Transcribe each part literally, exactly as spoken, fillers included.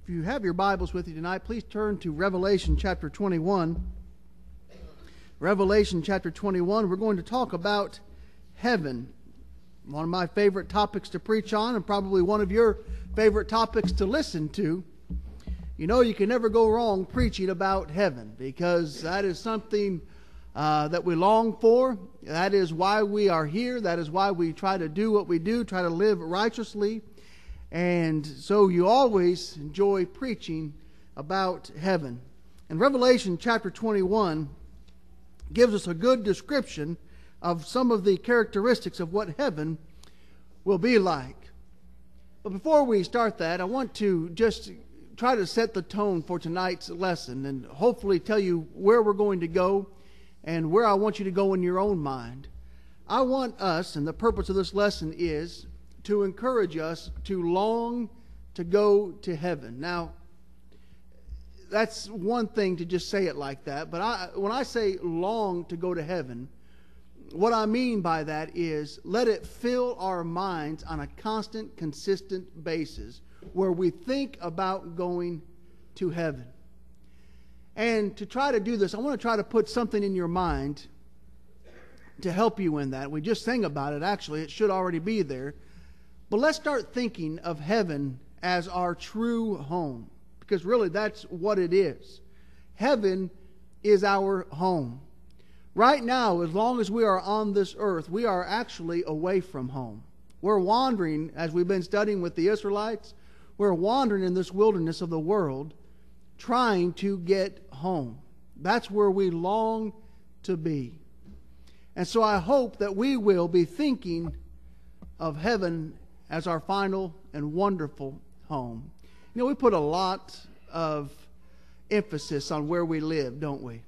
If you have your Bibles with you tonight, please turn to Revelation chapter twenty-one. Revelation chapter twenty-one, we're going to talk about heaven. One of my favorite topics to preach on, and probably one of your favorite topics to listen to. You know, you can never go wrong preaching about heaven, because that is something uh, that we long for. That is why we are here. That is why we try to do what we do, try to live righteously. And so you always enjoy preaching about heaven. And Revelation chapter twenty-one gives us a good description of some of the characteristics of what heaven will be like. But before we start that, I want to just try to set the tone for tonight's lesson and hopefully tell you where we're going to go and where I want you to go in your own mind. I want us, and the purpose of this lesson is to encourage us to long to go to heaven. Now, that's one thing to just say it like that, but I, when I say long to go to heaven, what I mean by that is let it fill our minds on a constant, consistent basis where we think about going to heaven. And to try to do this, I want to try to put something in your mind to help you in that. We just sang about it, actually. It should already be there. But let's start thinking of heaven as our true home, because really that's what it is. Heaven is our home. Right now, as long as we are on this earth, we are actually away from home. We're wandering, as we've been studying with the Israelites, we're wandering in this wilderness of the world, trying to get home. That's where we long to be. And so I hope that we will be thinking of heaven as our final and wonderful home. You know, we put a lot of emphasis on where we live, don't we?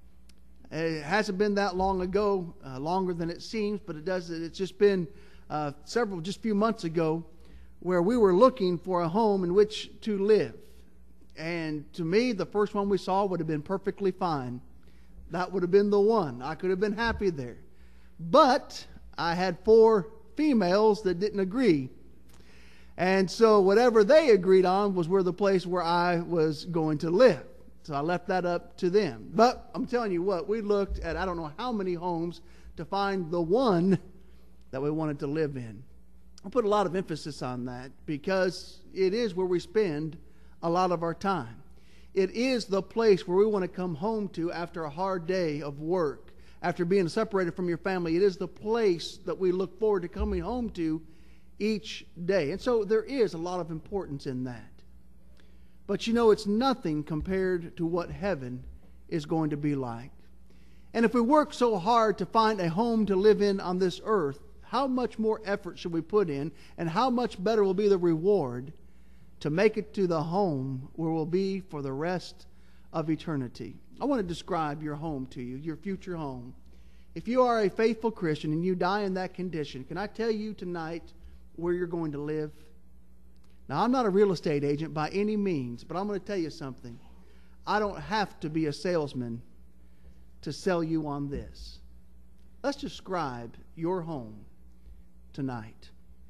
It hasn't been that long ago, uh, longer than it seems, but it does. It's just been uh, several, just a few months ago, where we were looking for a home in which to live. And to me, the first one we saw would have been perfectly fine. That would have been the one. I could have been happy there. But I had four females that didn't agree. And so whatever they agreed on was where the place where I was going to live. So I left that up to them. But I'm telling you what, we looked at I don't know how many homes to find the one that we wanted to live in. I put a lot of emphasis on that because it is where we spend a lot of our time. It is the place where we want to come home to after a hard day of work, after being separated from your family. It is the place that we look forward to coming home to each day. And so there is a lot of importance in that. But you know, it's nothing compared to what heaven is going to be like. And if we work so hard to find a home to live in on this earth, how much more effort should we put in, and how much better will be the reward to make it to the home where we'll be for the rest of eternity? I want to describe your home to you, your future home. If you are a faithful Christian and you die in that condition, can I tell you tonight where you're going to live? Now, I'm not a real estate agent by any means, but I'm going to tell you something. I don't have to be a salesman to sell you on this. Let's describe your home tonight.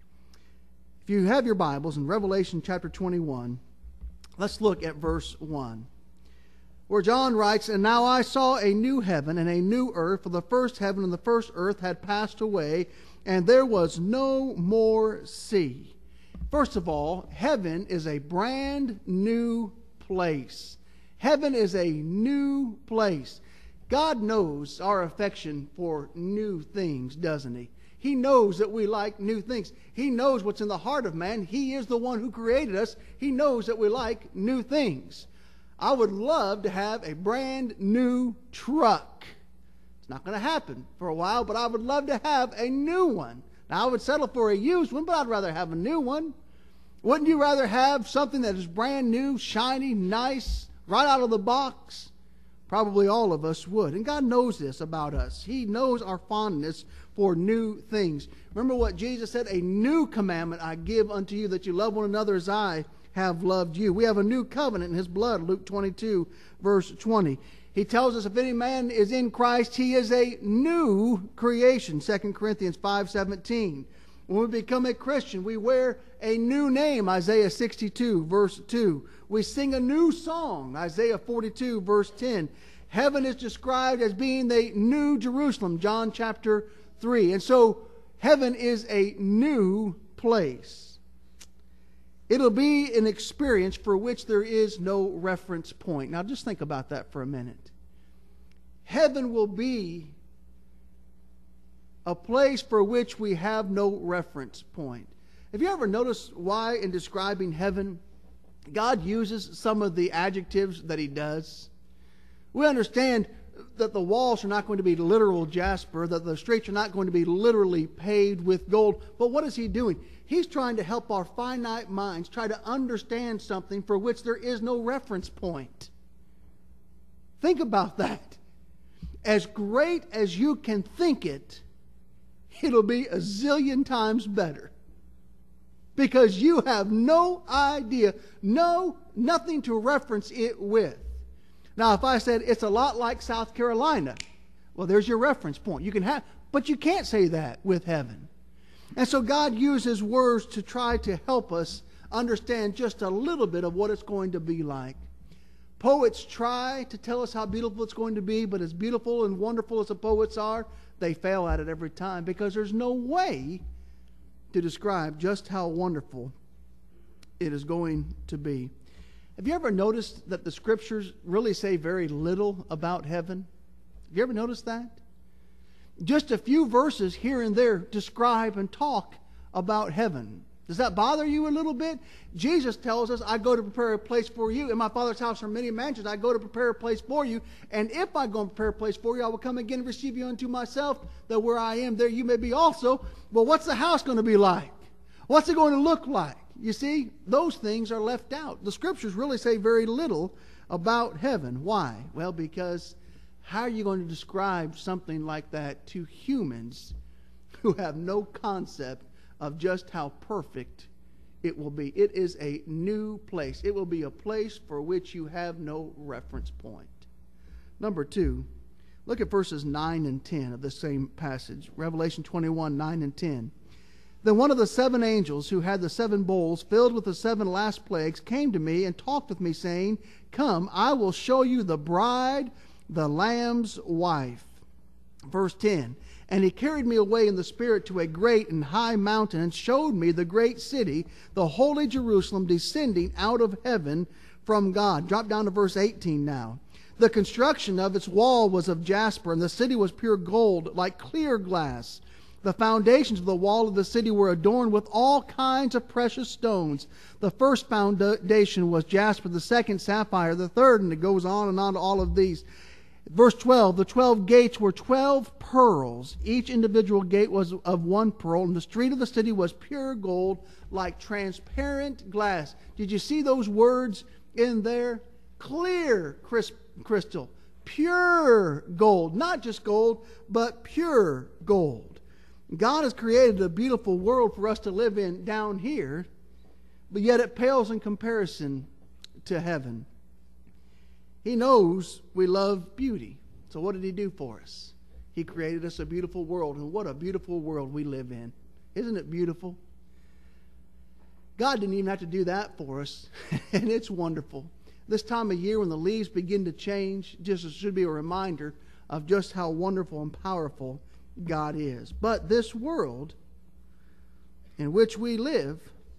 If you have your Bibles in Revelation chapter twenty-one, let's look at verse one, where John writes, "And now I saw a new heaven and a new earth, for the first heaven and the first earth had passed away, and there was no more sea." First of all, heaven is a brand new place. Heaven is a new place. God knows our affection for new things, doesn't He? He knows that we like new things. He knows what's in the heart of man. He is the one who created us. He knows that we like new things. I would love to have a brand new truck. It's not going to happen for a while, but I would love to have a new one. Now, I would settle for a used one, but I'd rather have a new one. Wouldn't you rather have something that is brand new, shiny, nice, right out of the box? Probably all of us would. And God knows this about us. He knows our fondness for new things. Remember what Jesus said? "A new commandment I give unto you, that you love one another as I have loved you." We have a new covenant in His blood, Luke twenty-two, verse twenty. He tells us if any man is in Christ, he is a new creation, Second Corinthians five seventeen. When we become a Christian, we wear a new name, Isaiah sixty-two, verse two. We sing a new song, Isaiah forty-two, verse ten. Heaven is described as being the new Jerusalem, John chapter three. And so, heaven is a new place. It'll be an experience for which there is no reference point. Now, just think about that for a minute. Heaven will be a place for which we have no reference point. Have you ever noticed why in describing heaven, God uses some of the adjectives that He does? We understand that the walls are not going to be literal jasper, that the streets are not going to be literally paved with gold. But what is He doing? He's trying to help our finite minds try to understand something for which there is no reference point. Think about that. As great as you can think it, it'll be a zillion times better. Because you have no idea, no, nothing to reference it with. Now, if I said it's a lot like South Carolina, well, there's your reference point. You can have, but you can't say that with heaven. And so God uses words to try to help us understand just a little bit of what it's going to be like. Poets try to tell us how beautiful it's going to be, but as beautiful and wonderful as the poets are, they fail at it every time because there's no way to describe just how wonderful it is going to be. Have you ever noticed that the Scriptures really say very little about heaven? Have you ever noticed that? Just a few verses here and there describe and talk about heaven. Does that bother you a little bit? Jesus tells us, I go to prepare a place for you. In my Father's house are many mansions. I go to prepare a place for you. And if I go and prepare a place for you, I will come again and receive you unto myself, that where I am, there you may be also. Well, what's the house going to be like? What's it going to look like? You see, those things are left out. The Scriptures really say very little about heaven. Why? Well, because how are you going to describe something like that to humans who have no concept of just how perfect it will be? It is a new place. It will be a place for which you have no reference point. Number two, look at verses nine and ten of the same passage. Revelation twenty-one, nine and ten. Then one of the seven angels who had the seven bowls filled with the seven last plagues came to me and talked with me, saying, Come, I will show you the bride, the Lamb's wife. Verse ten. And he carried me away in the Spirit to a great and high mountain, and showed me the great city, the holy Jerusalem, descending out of heaven from God. Drop down to verse eighteen now. The construction of its wall was of jasper, and the city was pure gold, like clear glass. The foundations of the wall of the city were adorned with all kinds of precious stones. The first foundation was jasper, the second sapphire, the third, and it goes on and on to all of these. Verse twelve, the twelve gates were twelve pearls. Each individual gate was of one pearl, and the street of the city was pure gold, like transparent glass. Did you see those words in there? Clear crystal, pure gold. Not just gold, but pure gold. God has created a beautiful world for us to live in down here, but yet it pales in comparison to heaven. He knows we love beauty. So what did He do for us? He created us a beautiful world, and what a beautiful world we live in. Isn't it beautiful? God didn't even have to do that for us, and it's wonderful. This time of year when the leaves begin to change, just should be a reminder of just how wonderful and powerful God is. But this world in which we live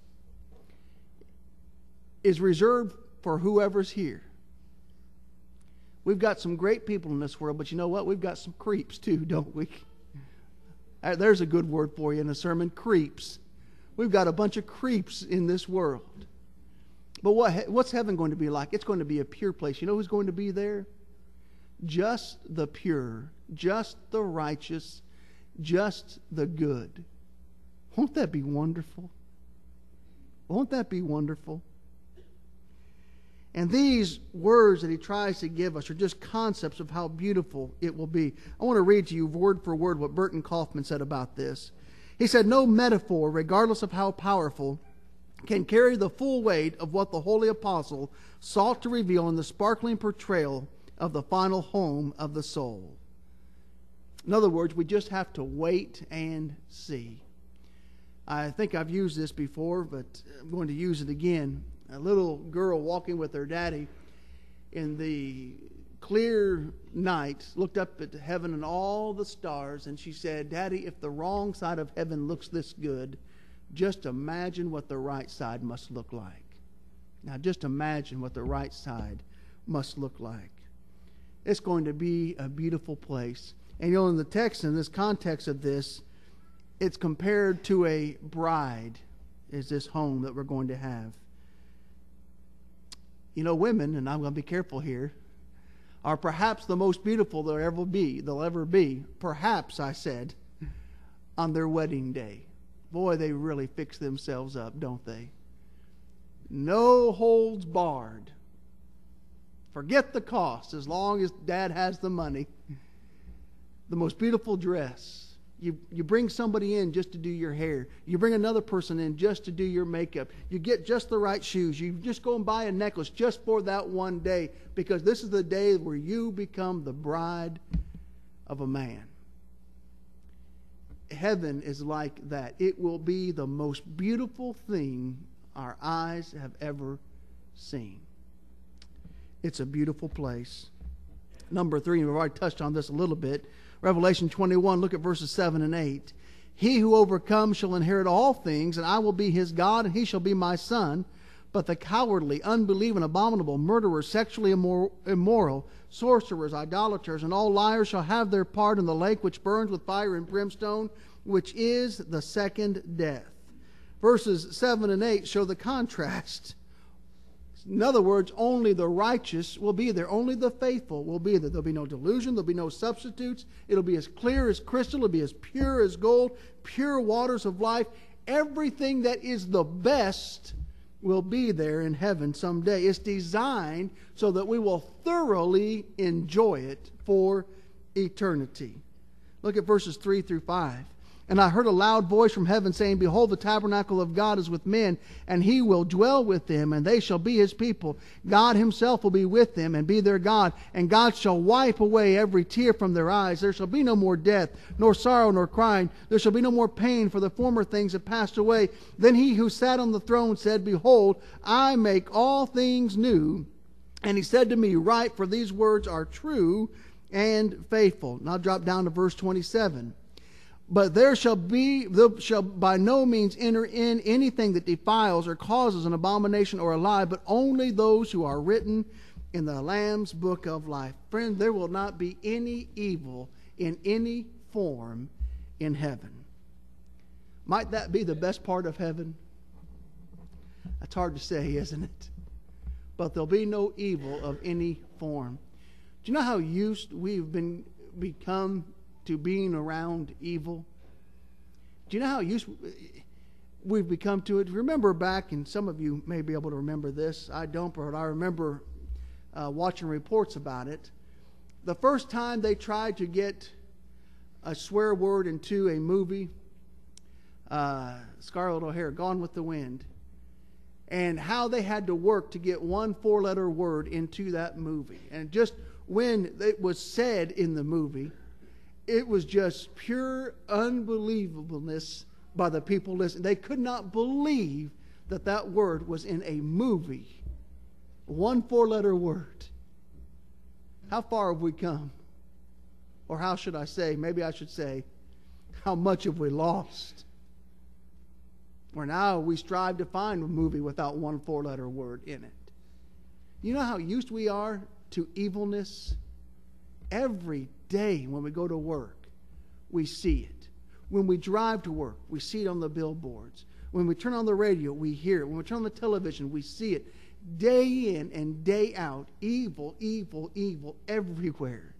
is reserved for whoever's here. We've got some great people in this world, but you know what? We've got some creeps too, don't we? There's a good word for you in a sermon, creeps. We've got a bunch of creeps in this world. But what, what's heaven going to be like? It's going to be a pure place. You know who's going to be there? Just the pure, just the righteous, just the good. Won't that be wonderful? Won't that be wonderful? And these words that he tries to give us are just concepts of how beautiful it will be. I want to read to you word for word what Burton Kaufman said about this. He said, no metaphor, regardless of how powerful, can carry the full weight of what the Holy Apostle sought to reveal in the sparkling portrayal of the final home of the soul. In other words, we just have to wait and see. I think I've used this before, but I'm going to use it again. A little girl walking with her daddy in the clear night looked up at heaven and all the stars, and she said, "Daddy, if the wrong side of heaven looks this good, just imagine what the right side must look like." Now just imagine what the right side must look like. It's going to be a beautiful place. And you know, in the text, in this context of this, it's compared to a bride, is this home that we're going to have. You know, women, and I'm going to be careful here, are perhaps the most beautiful they'll ever be, they'll ever be, perhaps, I said, on their wedding day. Boy, they really fix themselves up, don't they? No holds barred. Forget the cost as long as dad has the money. The most beautiful dress. You, you bring somebody in just to do your hair. You bring another person in just to do your makeup. You get just the right shoes. You just go and buy a necklace just for that one day, because this is the day where you become the bride of a man. Heaven is like that. It will be the most beautiful thing our eyes have ever seen. It's a beautiful place. Number three, and we've already touched on this a little bit. Revelation twenty-one, look at verses seven and eight. "He who overcomes shall inherit all things, and I will be his God, and he shall be my son. But the cowardly, unbelieving, abominable, murderers, sexually immoral, sorcerers, idolaters, and all liars shall have their part in the lake which burns with fire and brimstone, which is the second death." Verses seven and eight show the contrast. In other words, only the righteous will be there. Only the faithful will be there. There'll be no delusion. There'll be no substitutes. It'll be as clear as crystal. It'll be as pure as gold. Pure waters of life. Everything that is the best will be there in heaven someday. It's designed so that we will thoroughly enjoy it for eternity. Look at verses three through five. "And I heard a loud voice from heaven saying, Behold, the tabernacle of God is with men, and he will dwell with them, and they shall be his people. God himself will be with them and be their God, and God shall wipe away every tear from their eyes. There shall be no more death, nor sorrow, nor crying. There shall be no more pain, for the former things have passed away. Then he who sat on the throne said, Behold, I make all things new. And he said to me, Write, for these words are true and faithful." Now drop down to verse twenty-seven. "But there shall be there shall by no means enter in anything that defiles or causes an abomination or a lie, but only those who are written in the Lamb's book of life." Friend, there will not be any evil in any form in heaven. Might that be the best part of heaven? That's hard to say, isn't it? But there'll be no evil of any form. Do you know how used we've been become to being around evil? Do you know how used we've become to it? Remember back, and some of you may be able to remember this. I don't, but I remember uh, watching reports about it. The first time they tried to get a swear word into a movie, uh, Scarlett O'Hara, Gone with the Wind, and how they had to work to get one four-letter word into that movie. And just when it was said in the movie, it was just pure unbelievableness by the people listening. They could not believe that that word was in a movie. One four-letter word. How far have we come? Or how should I say, maybe I should say, how much have we lost? Where now we strive to find a movie without one four-letter word in it. You know how used we are to evilness? Every day when we go to work, we see it. When we drive to work, we see it on the billboards. When we turn on the radio, we hear it. When we turn on the television, we see it. Day in and day out, evil, evil, evil everywhere.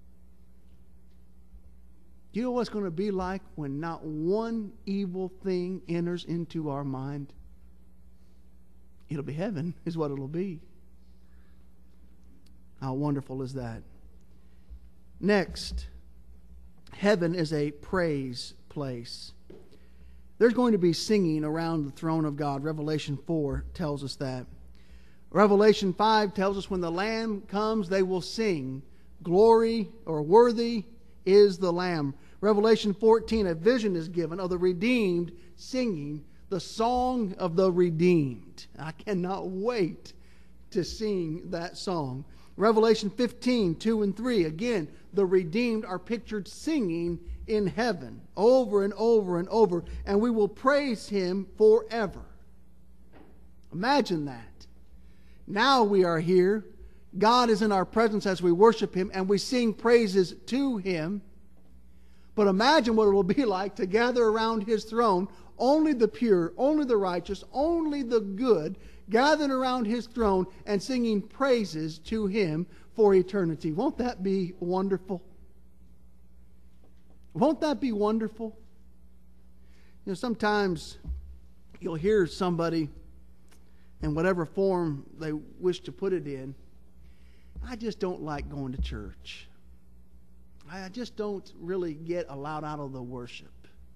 Do you know what it's going to be like when not one evil thing enters into our mind? It'll be heaven, is what it'll be. How wonderful is that? Next, heaven is a praise place. There's going to be singing around the throne of God. Revelation four tells us that. Revelation five tells us when the Lamb comes, they will sing. Glory, or worthy is the Lamb. Revelation fourteen, a vision is given of the redeemed singing the song of the redeemed. I cannot wait to sing that song. Revelation fifteen, two and three, again, the redeemed are pictured singing in heaven over and over and over, and we will praise Him forever. Imagine that. Now we are here. God is in our presence as we worship Him, and we sing praises to Him. But imagine what it will be like to gather around His throne, only the pure, only the righteous, only the good, gathered around His throne and singing praises to Him for eternity. Won't that be wonderful? Won't that be wonderful? You know, sometimes you'll hear somebody in whatever form they wish to put it in, I just don't like going to church. I just don't really get a lot out of the worship.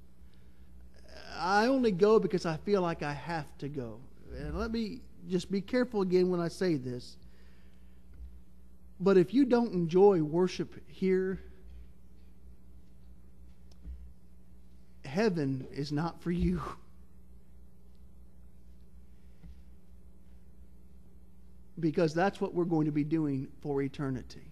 I only go because I feel like I have to go. And let me just be careful again when I say this. But if you don't enjoy worship here, heaven is not for you. Because that's what we're going to be doing for eternity.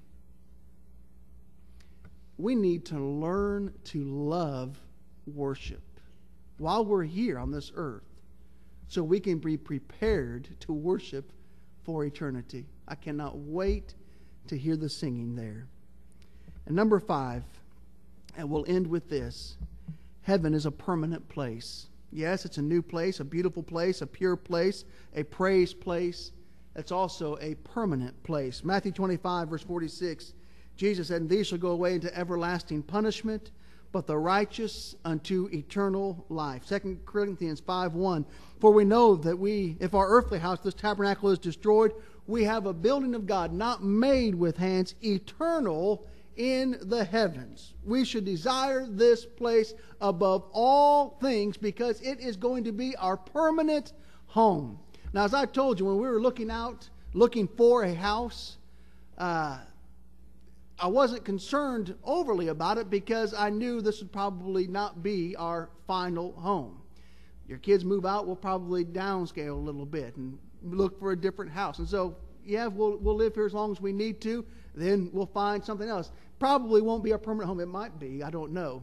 We need to learn to love worship while we're here on this earth, so we can be prepared to worship for eternity. I cannot wait to hear the singing there. And number five, and we'll end with this, heaven is a permanent place. Yes, it's a new place, a beautiful place, a pure place, a praise place. It's also a permanent place. Matthew twenty-five, verse forty-six, Jesus said, "And these shall go away into everlasting punishment, but the righteous unto eternal life." Second Corinthians five one, "For we know that we, if our earthly house, this tabernacle, is destroyed, we have a building of God, not made with hands, eternal in the heavens." We should desire this place above all things because it is going to be our permanent home. Now, as I told you, when we were looking out, looking for a house, uh, I wasn't concerned overly about it because I knew this would probably not be our final home. Your kids move out, we'll probably downscale a little bit and look for a different house. And so, yeah, we'll, we'll live here as long as we need to. Then we'll find something else. Probably won't be our permanent home. It might be. I don't know.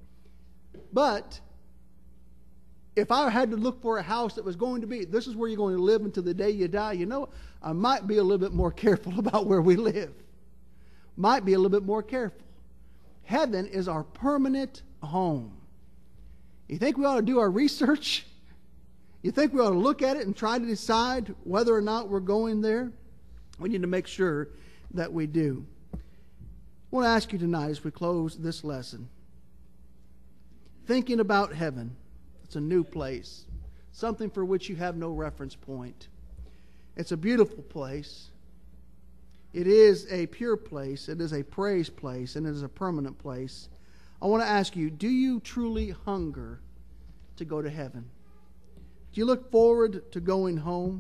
But if I had to look for a house that was going to be, this is where you're going to live until the day you die, you know, I might be a little bit more careful about where we live. Might be a little bit more careful. Heaven is our permanent home. You think we ought to do our research? You think we ought to look at it and try to decide whether or not we're going there? We need to make sure that we do. I want to ask you tonight as we close this lesson, thinking about heaven. It's a new place, something for which you have no reference point. It's a beautiful place. It is a pure place. It is a praise place, and it is a permanent place. I want to ask you, do you truly hunger to go to heaven? Do you look forward to going home?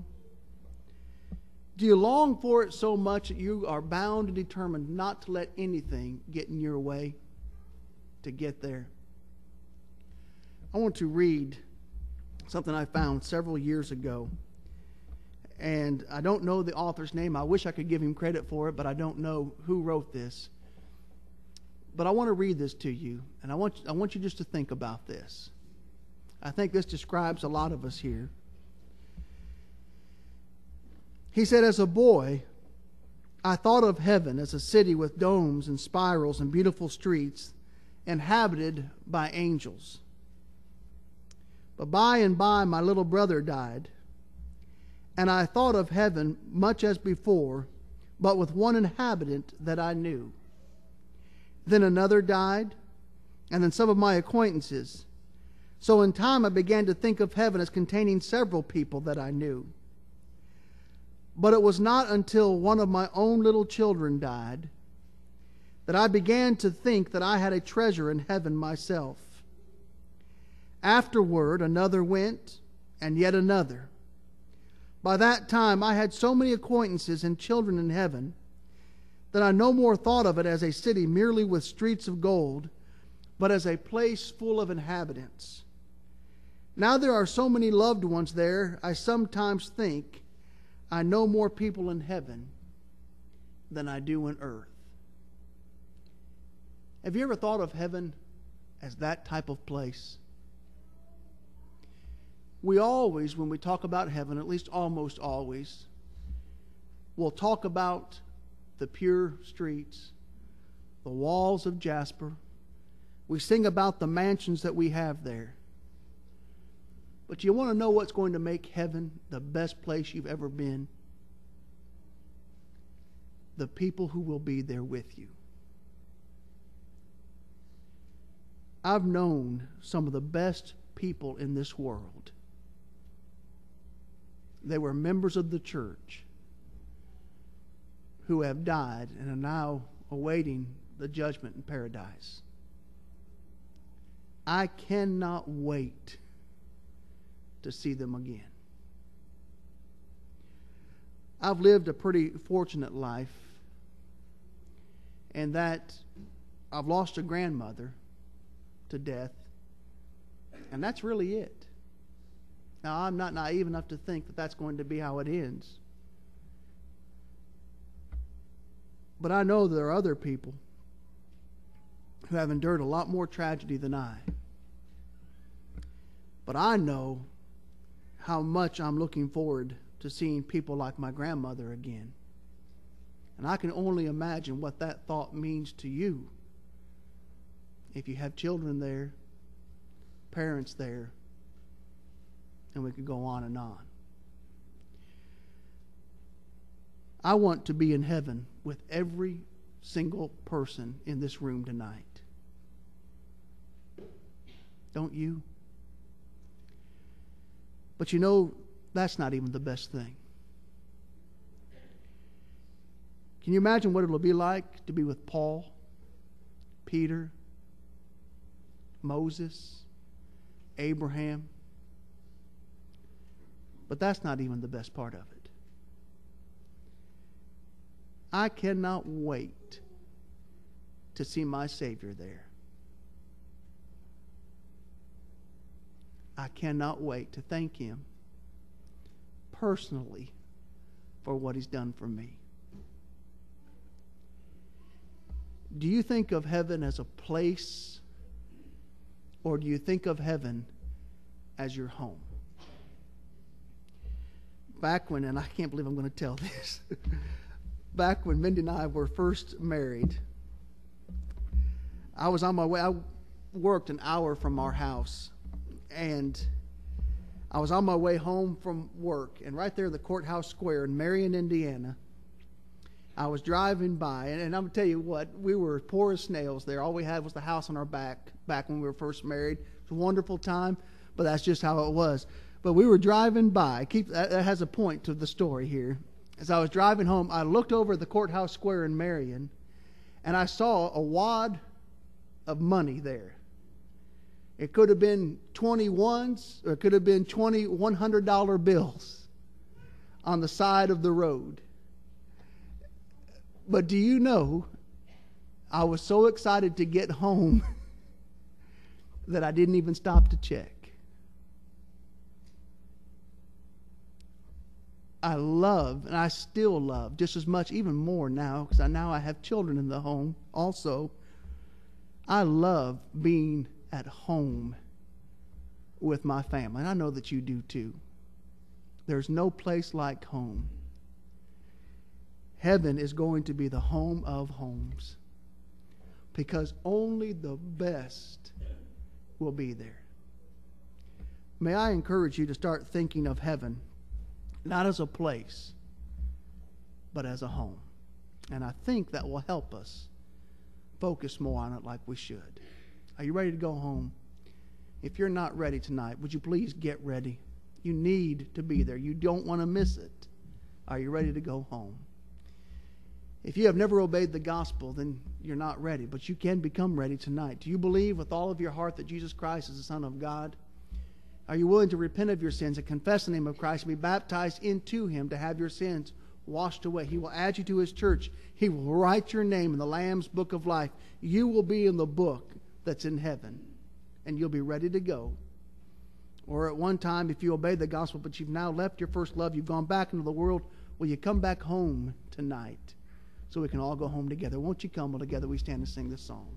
Do you long for it so much that you are bound and determined not to let anything get in your way to get there? I want to read something I found several years ago. And I don't know the author's name. I wish I could give him credit for it, but I don't know who wrote this. But I want to read this to you, and I want, I want you just to think about this. I think this describes a lot of us here. He said, "As a boy, I thought of heaven as a city with domes and spirals and beautiful streets, inhabited by angels. But by and by my little brother died, and I thought of heaven much as before, but with one inhabitant that I knew. Then another died, and then some of my acquaintances. So in time I began to think of heaven as containing several people that I knew. But it was not until one of my own little children died that I began to think that I had a treasure in heaven myself. Afterward another went, and yet another. By that time I had so many acquaintances and children in heaven that I no more thought of it as a city merely with streets of gold, but as a place full of inhabitants. Now there are so many loved ones there, I sometimes think I know more people in heaven than I do on earth. Have you ever thought of heaven as that type of place? We always, when we talk about heaven, at least almost always, will talk about the pure streets, the walls of jasper. We sing about the mansions that we have there. But you want to know what's going to make heaven the best place you've ever been? The people who will be there with you. I've known some of the best people in this world. They were members of the church who have died and are now awaiting the judgment in paradise. I cannot wait to see them again. I've lived a pretty fortunate life in that I've lost a grandmother to death, and that's really it. Now, I'm not naive enough to think that that's going to be how it ends. But I know there are other people who have endured a lot more tragedy than I. But I know how much I'm looking forward to seeing people like my grandmother again. And I can only imagine what that thought means to you if you have children there, parents there, and we could go on and on. I want to be in heaven with every single person in this room tonight. Don't you? But you know, that's not even the best thing. Can you imagine what it'll be like to be with Paul, Peter, Moses, Abraham? But that's not even the best part of it. I cannot wait to see my Savior there. I cannot wait to thank Him personally for what He's done for me. Do you think of heaven as a place, or do you think of heaven as your home? Back when, and I can't believe I'm going to tell this, back when Mindy and I were first married, I was on my way. I worked an hour from our house, and I was on my way home from work, and right there in the courthouse square in Marion, Indiana, I was driving by, and, and I'm going to tell you what, we were poor as snails there. All we had was the house on our back, back when we were first married. It was a wonderful time, but that's just how it was. But we were driving by. Keep, that, that has a point to the story here. As I was driving home, I looked over at the courthouse square in Marion, and I saw a wad of money there. It could have been twenty-ones, or it could have been twenty one hundred dollar bills on the side of the road. But do you know, I was so excited to get home that I didn't even stop to check. I love, and I still love just as much, even more now, because I now I have children in the home also. I love being at home with my family, and I know that you do too. There's no place like home. Heaven is going to be the home of homes, because only the best will be there. May I encourage you to start thinking of heaven not as a place, but as a home. And I think that will help us focus more on it like we should. Are you ready to go home? If you're not ready tonight, would you please get ready? You need to be there. You don't want to miss it. Are you ready to go home? If you have never obeyed the gospel, then you're not ready, but you can become ready tonight. Do you believe with all of your heart that Jesus Christ is the Son of God? Are you willing to repent of your sins and confess the name of Christ and be baptized into Him to have your sins washed away? He will add you to His church. He will write your name in the Lamb's book of life. You will be in the book that's in heaven, and you'll be ready to go. Or at one time, if you obeyed the gospel, but you've now left your first love, you've gone back into the world, will you come back home tonight so we can all go home together? Won't you come? Well, together we stand and sing this song.